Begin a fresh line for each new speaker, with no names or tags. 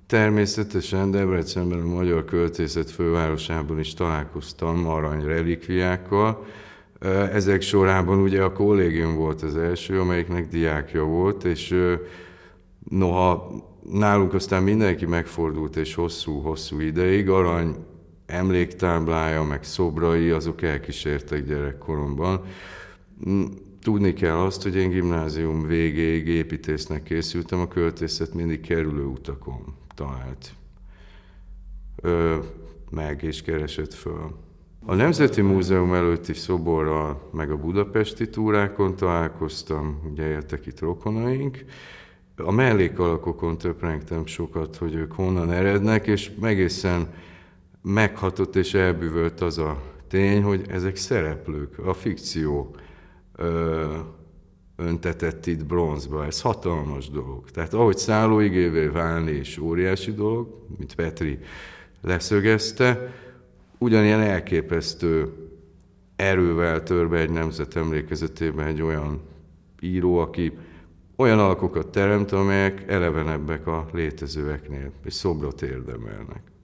Természetesen Debrecenben, a Magyar Költészet fővárosában is találkoztam arany relikviákkal. Ezek sorában ugye a kollégium volt az első, amelyiknek diákja volt, és noha nálunk aztán mindenki megfordult, és hosszú-hosszú ideig arany emléktáblája, meg szobrai, azok elkísértek gyerekkoromban. Tudni kell azt, hogy én gimnázium végéig építésznek készültem, a költészet mindig kerülő utakon talált meg és keresett föl. A Nemzeti Múzeum előtti szoborral, meg a budapesti túrákon találkoztam, ugye éltek itt rokonaink. A mellékalakokon töprengtem sokat, hogy ők honnan erednek, és egészen meghatott és elbűvölt az a tény, hogy ezek szereplők, a fikció öntetett itt bronzba. Ez hatalmas dolog. Tehát ahogy szállóigévé válni is óriási dolog, mint Petri leszögezte, ugyanilyen elképesztő erővel tör be egy nemzet emlékezetében egy olyan író, aki olyan alkokat teremt, amelyek elevenebbek a létezőeknél, és szobrot érdemelnek.